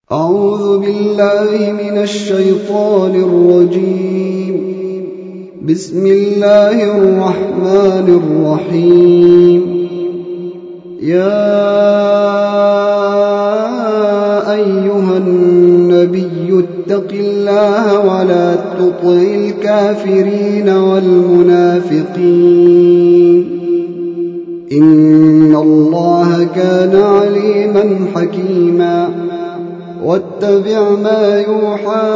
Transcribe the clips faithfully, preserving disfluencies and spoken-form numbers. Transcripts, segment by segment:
أعوذ بالله من الشيطان الرجيم. بسم الله الرحمن الرحيم. يا أيها النبي اتق الله ولا تطع الكافرين والمنافقين إن الله كان عليما حكيما. واتبع ما يوحى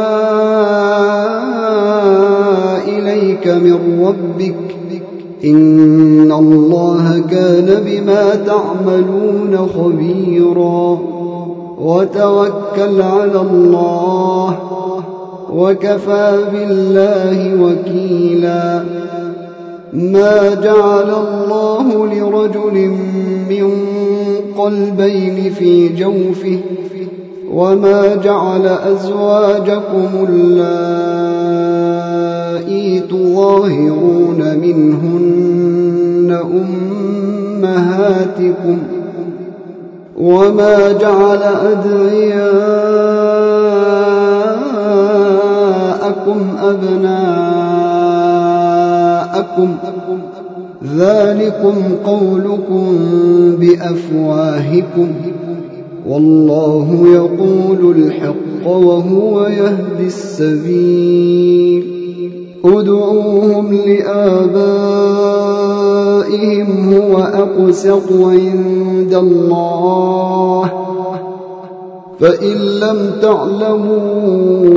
إليك من ربك إن الله كان بما تعملون خبيرا. وتوكل على الله وكفى بالله وكيلا. ما جعل الله لرجل من قلبين في جوفه وما جعل أزواجكم اللائي تظاهرون منهن أمهاتكم وما جعل أدعياءكم أبناءكم ذلكم قولكم بأفواهكم والله يقول الحق وهو يهدي السبيل. ادعوهم لآبائهم هو أقسط عند الله فإن لم تعلموا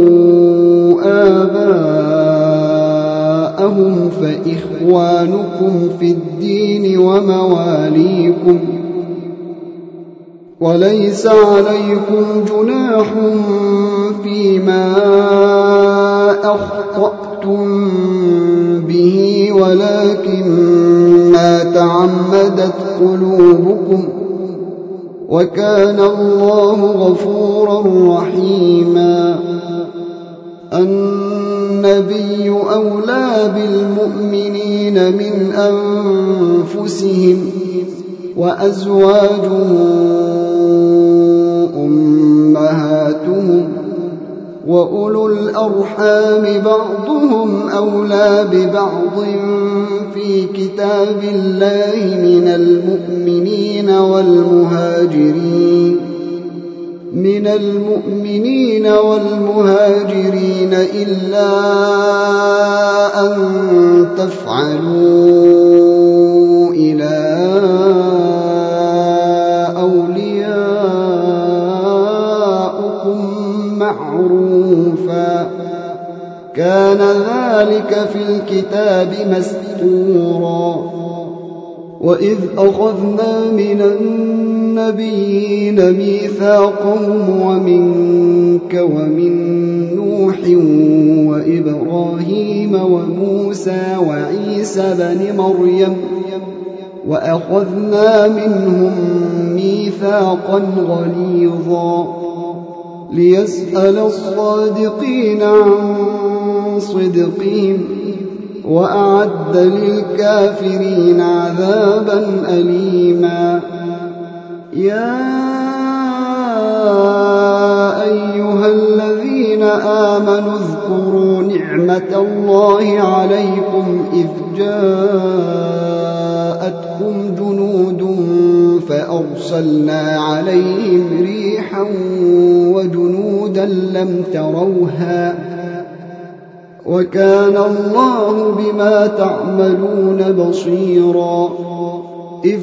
آباءهم فإخوانكم في الدين ومواليكم وليس عليكم جناح فيما أخطأتم به ولكن ما تعمدت قلوبكم وكان الله غفورا رحيما. النبي أولى بالمؤمنين من أنفسهم وأزواجه أمهاتهم وأولو الأرحام بعضهم أولى ببعض في كتاب الله من المؤمنين والمهاجرين من المؤمنين والمهاجرين إلا أن تفعلوا إلى معروفا كان ذلك في الكتاب مسطورا. وإذ أخذنا من النبيين ميثاقهم ومنك ومن نوح وإبراهيم وموسى وعيسى بن مريم وأخذنا منهم ميثاقا غليظا ليسأل الصادقين عن صدقهم وأعد للكافرين عذابا أليما. يا أيها الذين آمنوا اذكروا نعمة الله عليكم إذ جاءتكم جنود فأرسلنا عليهم ريحا وجنودا لم تروها وكان الله بما تعملون بصيرا. إذ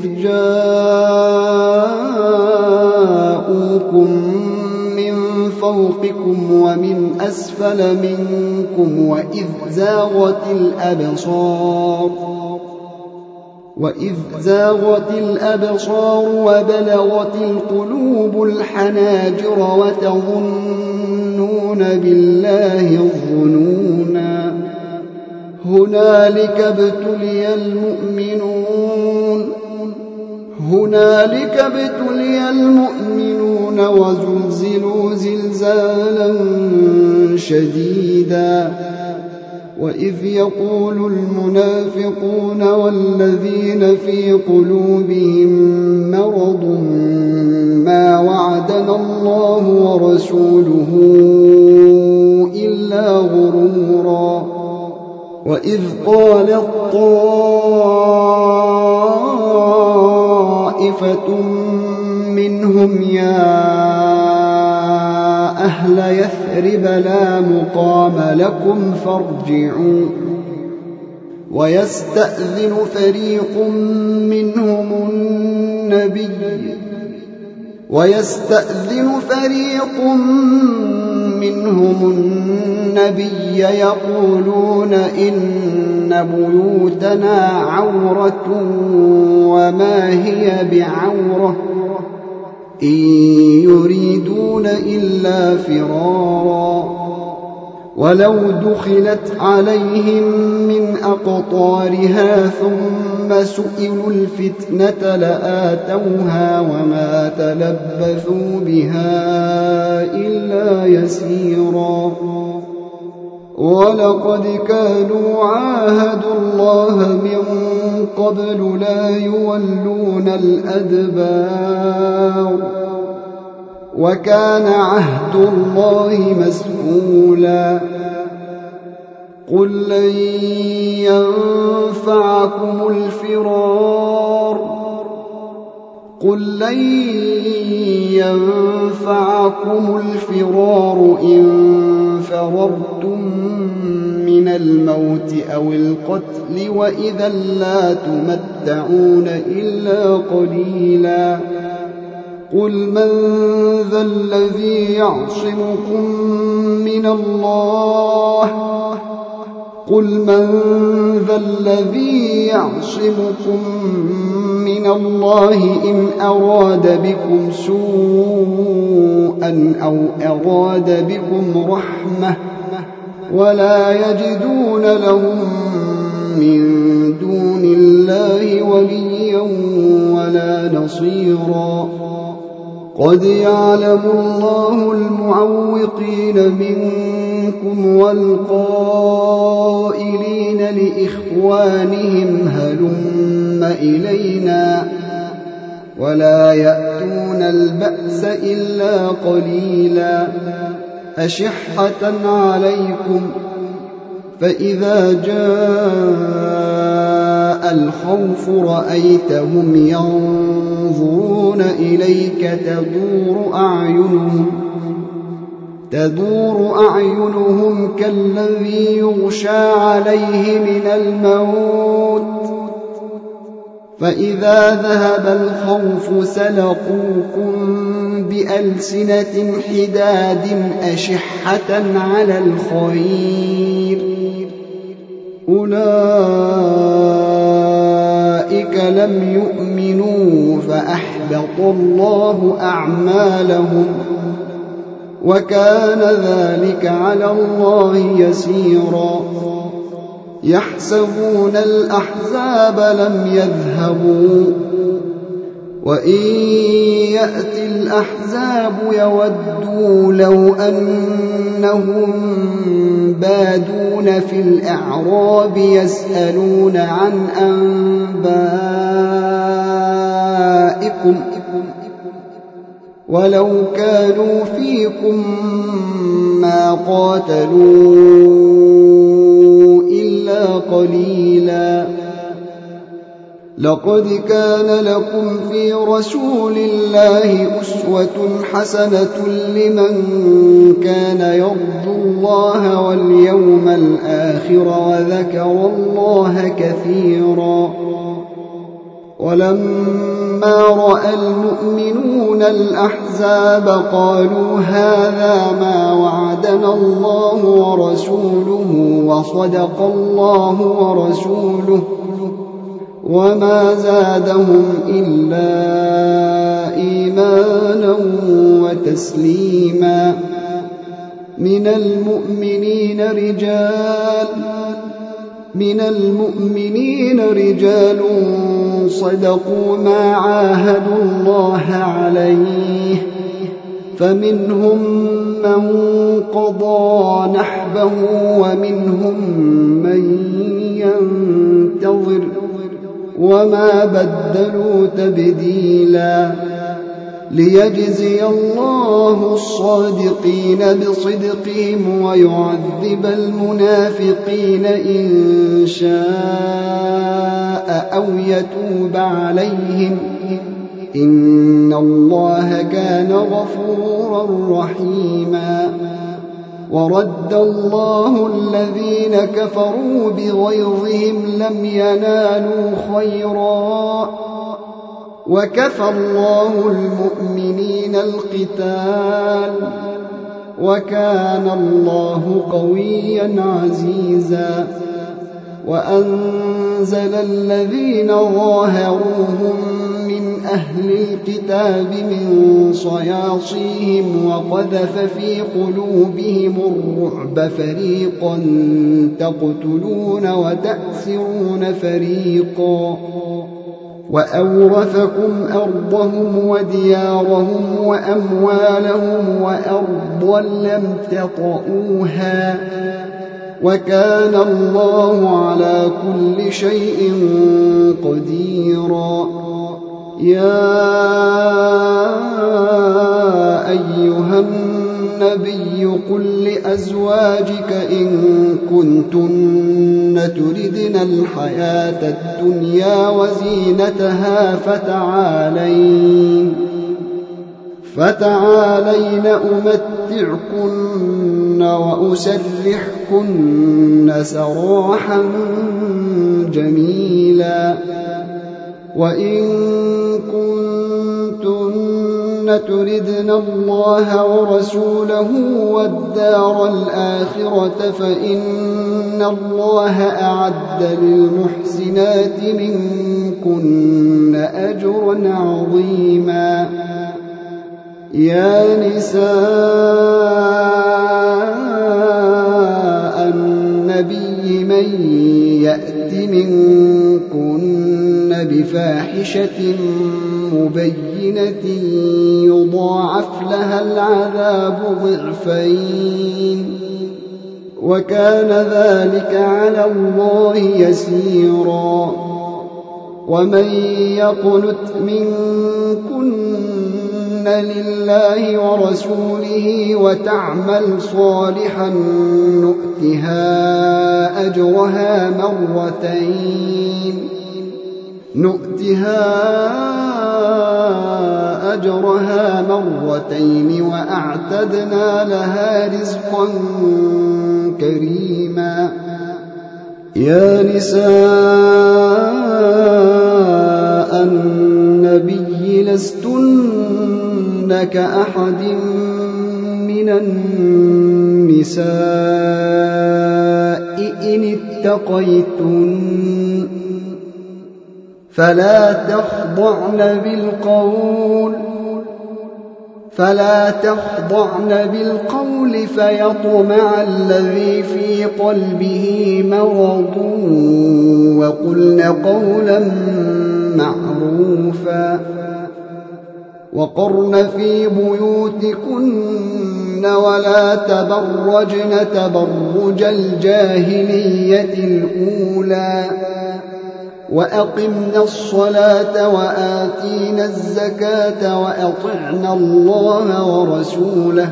جاءوكم من فوقكم ومن أسفل منكم وإذ زاغت الأبصار وإذ زاغت الأبصار وبلغت القلوب الحناجر وتظنون بالله الظنونا. هنالك ابتلي المؤمنون هنالك ابتلي المؤمنون وزلزلوا زلزالا شديدا. وإذ يقول المنافقون والذين في قلوبهم مرض ما وعد وعدنا الله ورسوله إلا غرورا. وإذ قالت طائفة منهم يا أهل يثرب لا مقام لكم فارجعوا. ويستأذن فريق منهم النبي ويستأذن فريق منهم النبي يقولون إن بيوتنا عورة وما هي بعورة إن يريدون إلا فرارا. ولو دخلت عليهم من أقطارها ثم سئلوا الفتنة لآتوها وما تلبثوا بها إلا يسيرا. ولقد كانوا عاهدوا الله من قبل لا يولون الأدبار وكان عهد الله مسئولا. قل لن ينفعكم الفرار قل لن ينفعكم الفرار إن فررتم من الموت أو القتل وإذا لا تمتعون إلا قليلا. قل من ذا الذي يعصمكم من الله قل من ذا الذي يعصمكم من الله إن أراد بكم سوءا أو أراد بكم رحمة ولا يجدون لهم من دون الله وليا ولا نصيرا. قد يعلم الله المعوقين منكم والقائلين لإخوانهم هلم إلينا ولا يأتون البأس إلا قليلا. أشحة عليكم فإذا جاء الخوف رأيتهم ينظرون إليك تدور أعينهم تدور أعينهم كالذي يغشى عليه من الموت فإذا ذهب الخوف سلقوكم بألسنة حداد أشحة على الخير أولئك لم يؤمنوا فأحبط الله أعمالهم وكان ذلك على الله يسيرا. يحسبون الأحزاب لم يذهبوا وإن يأتي الأحزاب يودوا لو أنهم بادون في الأعراب يسألون عن أنبائكم ولو كانوا فيكم ما قاتلوا إلا قليلا. لقد كان لكم في رسول الله أسوة حسنة لمن كان يرجو الله واليوم الآخر وذكر الله كثيرا. ولما رأى المؤمنون الأحزاب قالوا هذا ما وعدنا الله ورسوله وصدق الله ورسوله وما زادهم إلا إيمانا وتسليما. من المؤمنين رجال من المؤمنين رجال صدقوا ما عاهدوا الله عليه فمنهم من قضى نحبه ومنهم من ينتظر وما بدلوا تبديلا. ليجزي الله الصادقين بصدقهم ويعذب المنافقين إن شاء أو يتوب عليهم إن الله كان غفورا رحيما. ورد الله الذين كفروا بغيظهم لم ينالوا خيرا وكفى الله المؤمنين القتال وكان الله قويا عزيزا. وأنزل الذين ظاهروهم من أهل الكتاب من صياصيهم وقذف في قلوبهم الرعب فريقا تقتلون وتأسرون فريقا وأورثكم أرضهم وديارهم وأموالهم وأرضا لم تطئوها وكان الله على كل شيء قديرا. يا أيها النبي قل لأزواجك إن كنتن تردن الحياة الدنيا وزينتها فتعالين فتعالين أمتعكن وأسرحكن سراحا جميلا. وإن كنتن تردن الله ورسوله والدار الآخرة فإن الله أعد للمحسنات منكن أجرا عظيما. يا نساء النبي من يأت منكن بفاحشة مبينة يضاعف لها العذاب ضعفين وكان ذلك على الله يسيرا. ومن يقنت منكن لله ورسوله وتعمل صالحا نؤتها أجرها مرتين نؤتها أجرها مرتين وأعتدنا لها رزقا كريما. يا نساء النبي لستن كأحد من النساء إن اتقيتن فلا تخضعن بالقول فلا تخضعن بالقول فيطمع الذي في قلبه مرض وقلن قولا معروفا. وقرن في بيوتكن ولا تبرجن تبرج الجاهلية الأولى وأقمنا الصلاة وآتينا الزكاة وأطعنا الله ورسوله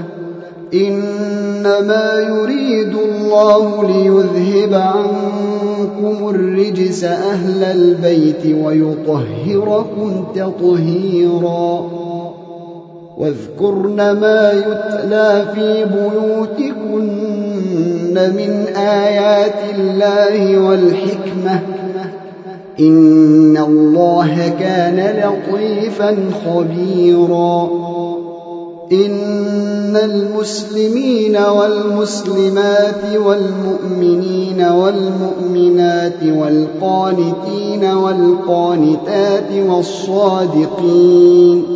إنما يريد الله ليذهب عنكم الرجس أهل البيت ويطهركم تطهيرا. واذكرن ما يتلى في بيوتكن من آيات الله والحكمة إن الله كان لطيفا خبيرا. إن المسلمين والمسلمات والمؤمنين والمؤمنات والقانتين والقانتات والصادقين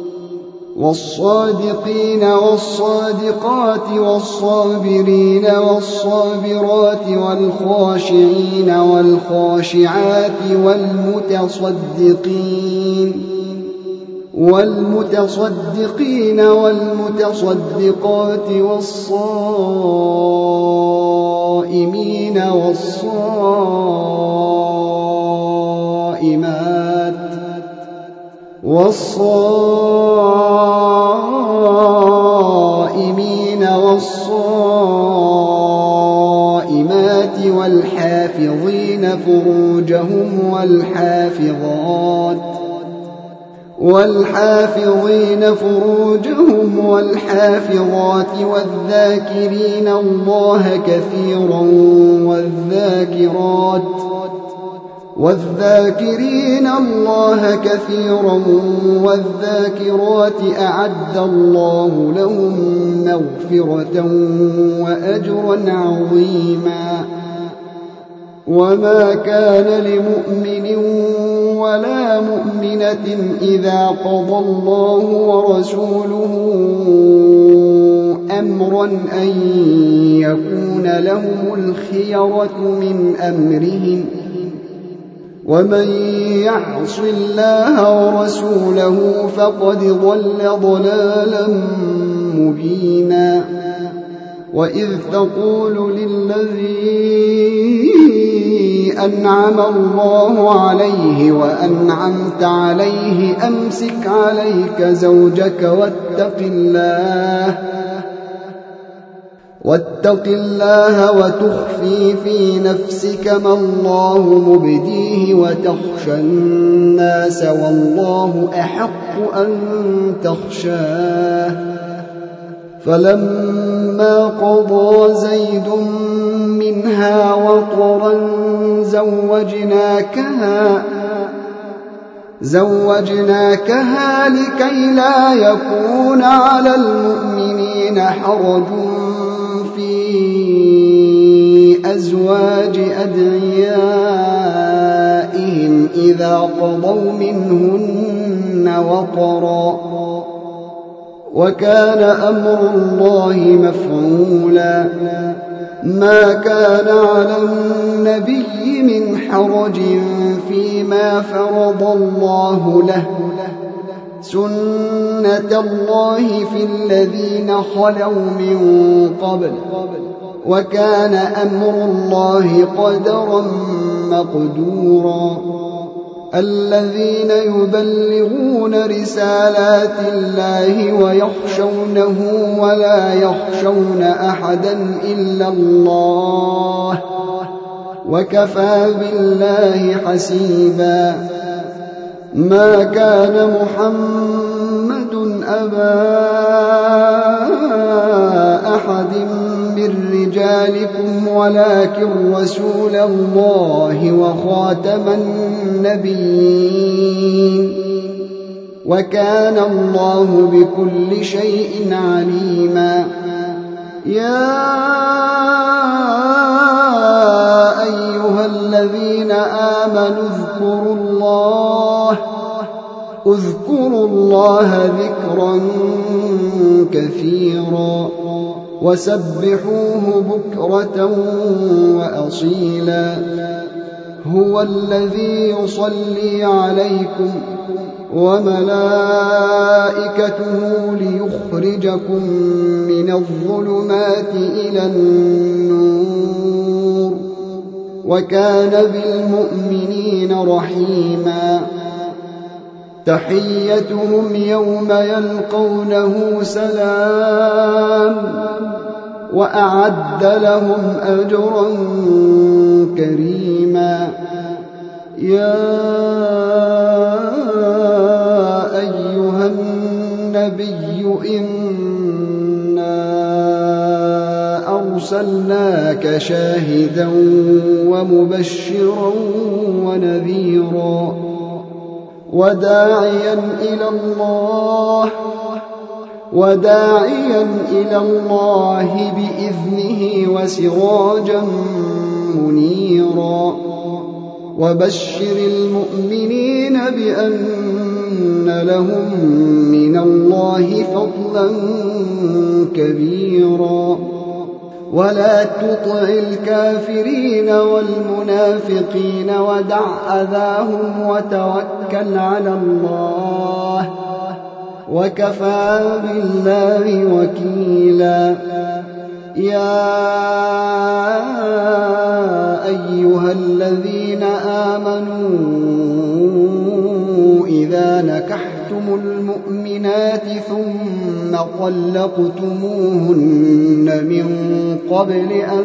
والصادقين والصادقات والصابرين والصابرات والخاشعين والخاشعات والمتصدقين والمتصدقين والمتصدقات والصائمين والصائمات والصائمين والصائمات والحافظين فروجهم والحافظات والحافظين فروجهم والحافظات والذاكرين الله كثيرا والذاكرات والذاكرين الله كثيرا والذاكرات أعد الله لهم مغفرة وأجرا عظيما. وما كان لمؤمن ولا مؤمنة إذا قضى الله ورسوله أمرا أن يكون لهم الخيرة من أمرهم ومن يعص الله ورسوله فقد ضل ضلالا مبينا. وإذ تقول للذي أنعم الله عليه وأنعمت عليه أمسك عليك زوجك واتق الله واتق الله وتخفي في نفسك ما الله مبديه وتخشى الناس والله أحق أن تخشاه. فلما قضى زيد منها وطرا زوجناكها زوجناكها لكي لا يكون على المؤمنين حرج في أزواج أدعيائهم إذا قضوا منهن وطرا وكان أمر الله مفعولا. ما كان على النبي من حرج فيما فرض الله له سنة الله في الذين خلوا من قبل وكان أمر الله قدرا مقدورا. الذين يبلغون رسالات الله ويخشونه ولا يخشون أحدا إلا الله وكفى بالله حسيبا. ما كان محمد أبا أحد من رجالكم ولكن رسول الله وخاتم النبيين وكان الله بكل شيء عليما. يا أيها الذين آمنوا اذكروا الله اذكروا الله ذكرا كثيرا وسبحوه بكرة وأصيلا. هو الذي يصلي عليكم وملائكته ليخرجكم من الظلمات إلى النور وكان بالمؤمنين رحيما. تحيتهم يوم يلقونه سلام وأعد لهم أجرا كريما. يا أيها النبي إنا أرسلناك شاهدا ومبشرا ونذيرا وداعيا إلى الله وداعيا إلى الله بإذنه وسراجا منيرا. وبشر المؤمنين بأن لهم من الله فضلا كبيرا. ولا تطع الكافرين والمنافقين ودع أذاهم وتوكل على الله وكفى بالله وكيلا. يا أيها الذين آمنوا إذا نكحتم نكحتم المؤمنات ثم طلقتموهن من قبل أن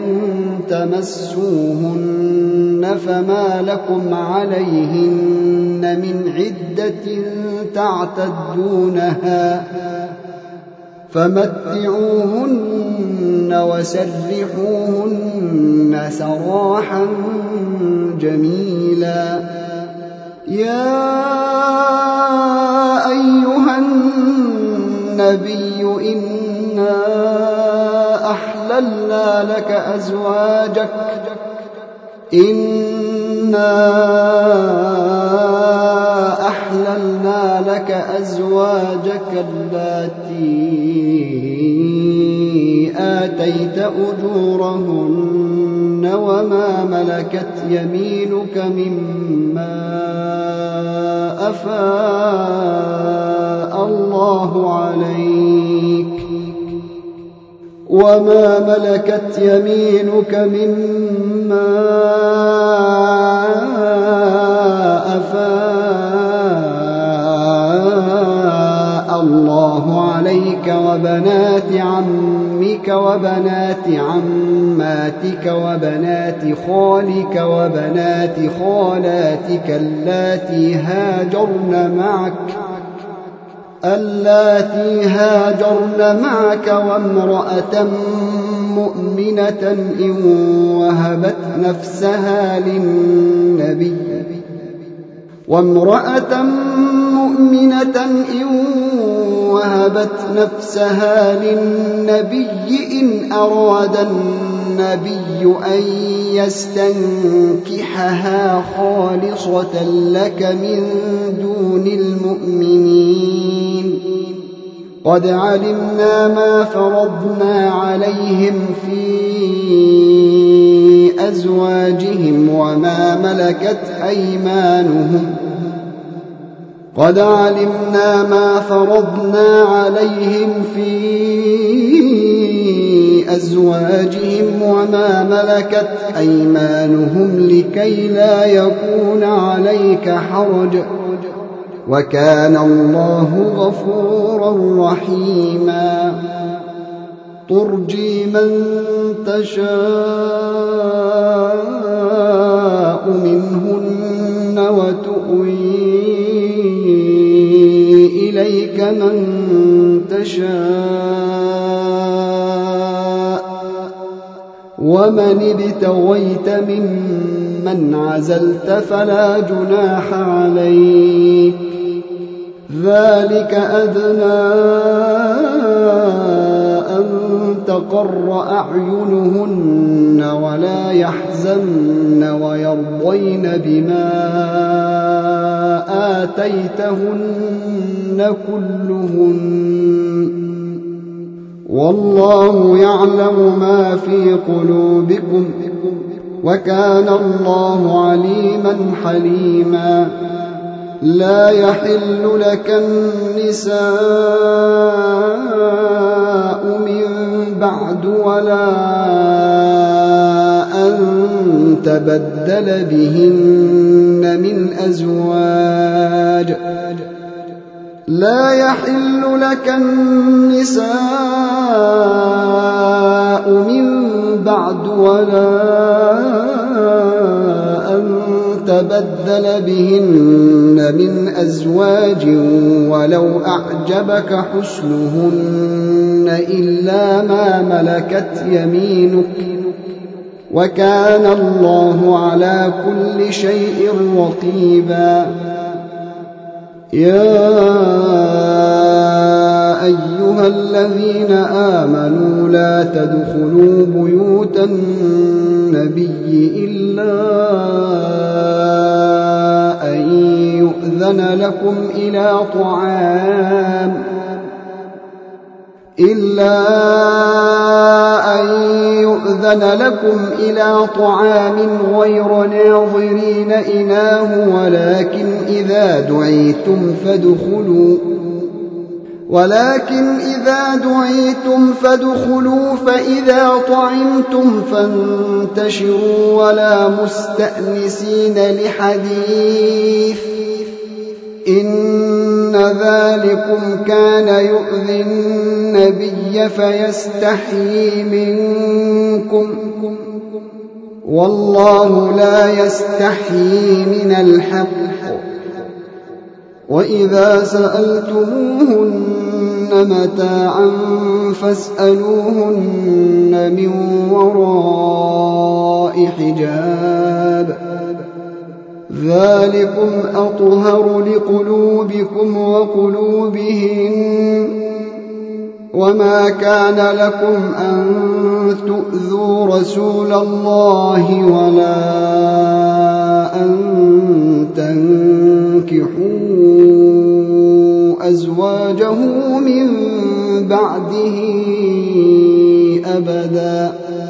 تمسوهن فما لكم عليهن من عدة تعتدونها فمتعوهن وسرحوهن سراحا جميلا. يا أيها النبي إنا أحللنا لك أزواجك إنا أحللنا لك أزواجك اللاتي آتيت أجورهن وما ملكت يمينك مما أفاء الله عليك وما ملكت يمينك مما أفاء الله عليك وبنات عمك وبنات عماتك وبنات خالك وبنات خالاتك اللاتي هاجرن معك اللاتي هاجرن معك وامرأة مؤمنة إن وهبت نفسها للنبي وامرأة مؤمنة إن وهبت نفسها للنبي إن أراد النبي أن يستنكحها خالصة لك من دون المؤمنين قد علمنا ما فرضنا عليهم في أزواجهم وما ملكت أيمانهم قد علمنا ما فرضنا عليهم في أزواجهم وما ملكت أيمانهم لكي لا يكون عليك حرج وكان الله غفورا رحيما. ترجي من تشاء منهن وتؤوي إليك من تشاء ومن ابتغيت ممن عزلت فلا جناح عليك ذلك أدنى أن تقر أعينهن ولا يحزن ويرضين بما آتيتهن كلهن والله يعلم ما في قلوبكم وكان الله عليما حليما. لا يحل لك النساء من بعد ولا أن تبدل بهن من أزواج لا يحل لك النساء من بعد ولا أن تبدل بهن من أزواج ولو أعجبك حسنهن إلا ما ملكت يمينك وكان الله على كل شيء رقيبا. يا أيها الذين آمنوا لا تدخلوا بيوت النبي إلا أن يؤذن لكم إلى طعام إلا أن يؤذن لكم إلى طعام غير ناظرين إناه ولكن إذا دعيتم فادخلوا ولكن إذا دعيتم فادخلوا فإذا طعمتم فانتشروا ولا مستأنسين لحديث إن ذلكم كان يؤذي النبي فيستحيي منكم والله لا يستحيي من الحق وإذا سألتموهن متاعا فاسألوهن من وراء حجاب ذلكم أطهر لقلوبكم وقلوبهن وما كان لكم أن تؤذوا رسول الله ولا أن تنكحوا أزواجه من بعده أبدا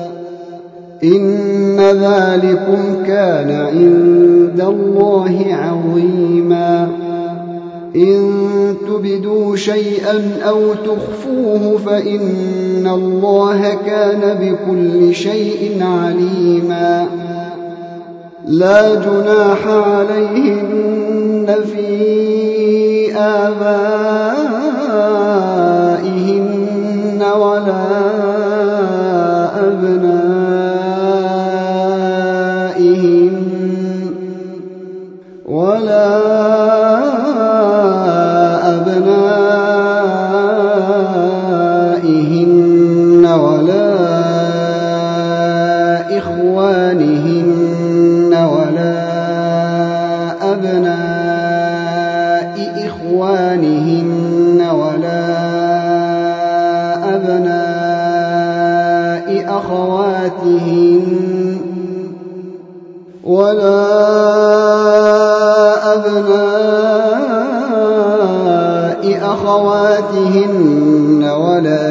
إن ذلكم كان عند الله عظيما إن تبدوا شيئا أو تخفوه فإن الله كان بكل شيء عليما لا جناح عليهن في آبائهن ولا أبنائهن ولا أبنائهن ولا إخوانهن ولا أبناء إخوانهن ولا أبناء أخواتهن ولا أبناء أخواتهن ولا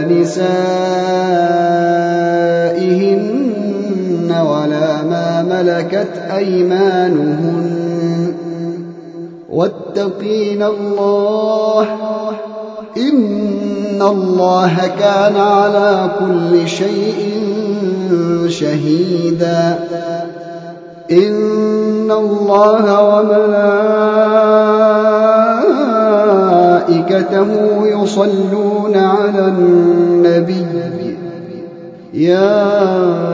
نسائهن ولا ما ملكت أيمانهن واتقين الله إن الله كان على كل شيء شهيدا إن الله وملائكته يصلون على النبي يا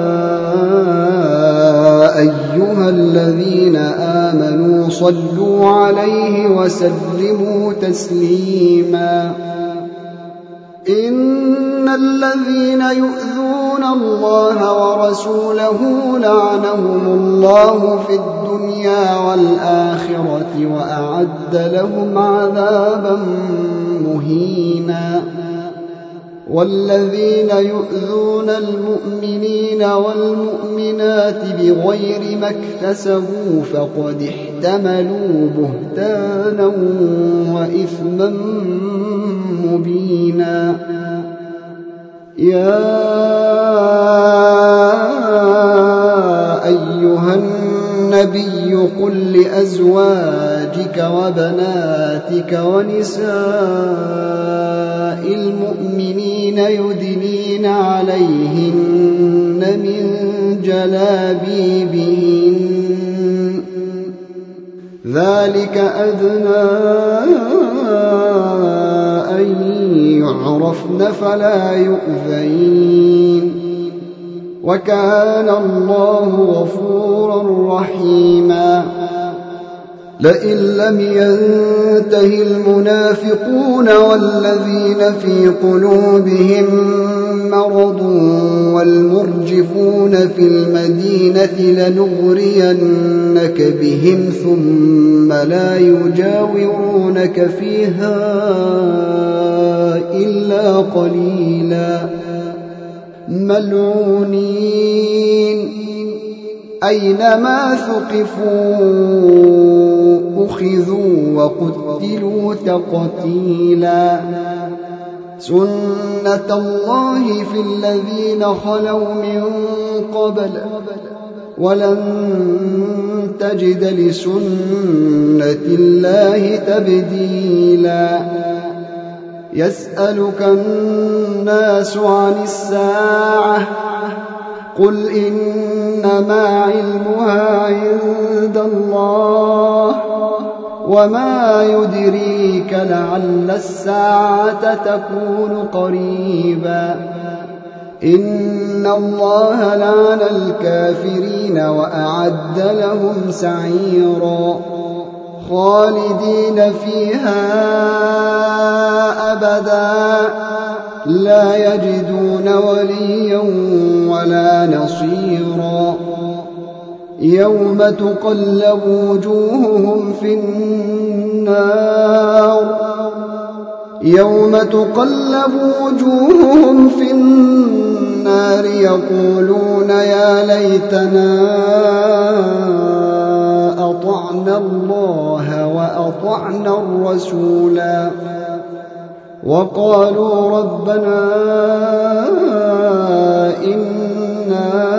أيها الذين آمنوا صلوا عليه وسلموا تسليما إن الذين يؤذون الله ورسوله لعنهم الله في الدنيا والآخرة وأعد لهم عذابا مهينا والذين يؤذون المؤمنين والمؤمنات بغير ما اكتسبوا فقد احتملوا بهتانا وإثما مبينا يا أيها النبي قل لأزواجك وبناتك ونساء المؤمنين يدنين عليهن من جلابيبهن ذلك أدنى أن يعرفن فلا يؤذين وكان الله غفورا رحيما لئن لم ينته المنافقون والذين في قلوبهم مرض والمرجفون في المدينة لنغرينك بهم ثم لا يجاورونك فيها إلا قليلا ملعونين أينما ثقفوا أخذوا وقتلوا تقتيلا سنة الله في الذين خلوا من قبل ولن تجد لسنة الله تبديلا يسألك الناس عن الساعة قل إنما علمها عند الله وما يدريك لعل الساعة تكون قريبا إن الله لعن الكافرين وأعد لهم سعيرا خالدين فيها أبدا لا يجدون وليا ولا نصيرا يوم تقلب وجوههم في النار يوم تقلب وجوههم في النار يقولون يا ليتنا أطعنا الله وأطعنا الرسولا وقالوا ربنا إنا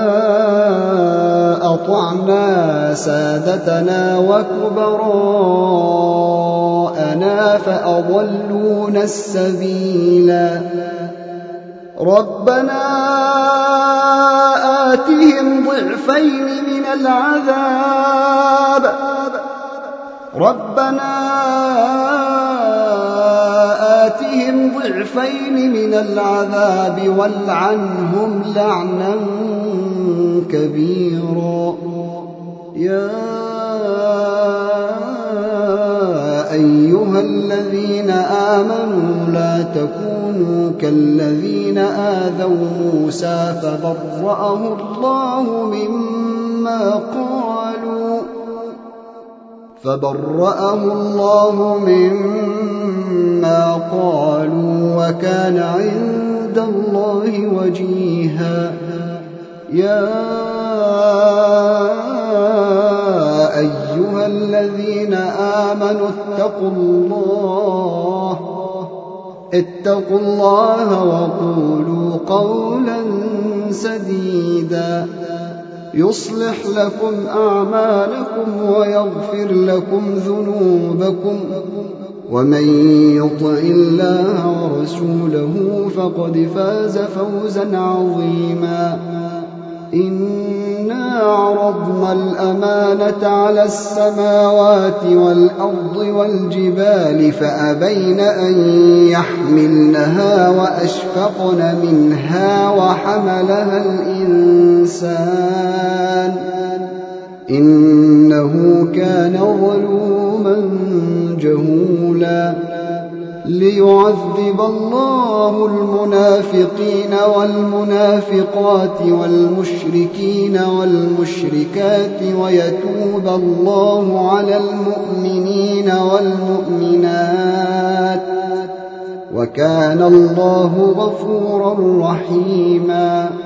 أطعنا سادتنا وكبراءنا فأضلونا السبيلا ربنا آتهم ضعفين من العذاب ربنا آتهم ضعفين من العذاب والعنهم لعنا كبيرا يا أيها الذين آمنوا لا تكونوا كالذين آذوا موسى فبرأه الله مما قالوا فبرأه الله مما قالوا وكان عند الله وجيها يا أيها الذين آمنوا اتقوا الله اتقوا الله وقولوا قولا سديدا يصلح لكم أعمالكم ويغفر لكم ذنوبكم ومن يطع الله ورسوله فقد فاز فوزا عظيما إنا عرضنا الأمانة على السماوات والأرض والجبال فأبين أن يحملنها وأشفقن منها وحملها الإنسان إنه كان ظلوما جهولا ليعذب الله المنافقين والمنافقات والمشركين والمشركات ويتوب الله على المؤمنين والمؤمنات وكان الله غفورا رحيما